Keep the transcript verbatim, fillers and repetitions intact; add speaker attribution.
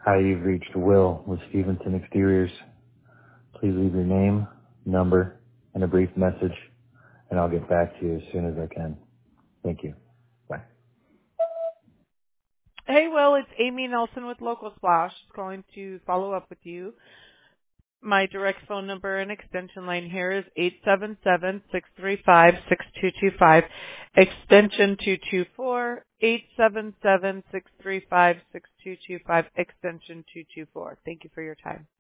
Speaker 1: Hi, you've reached Will with Stevenson Exteriors. Please leave your name, number, and a brief message, and I'll get back to you as soon as I can. Thank you. Bye.
Speaker 2: Hey, Will, it's Amy Nelson with Local Splash. Just calling to follow up with you. My direct phone number and extension line here is eight seven seven, six three five, six two two five, extension two two four, eight seven seven, six three five, six two two five, extension two two four. Thank you for your time.